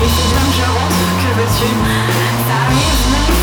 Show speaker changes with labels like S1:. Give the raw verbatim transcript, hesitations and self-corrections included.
S1: Et c'est bien que je rentre, que veux-tu? Ça arrive même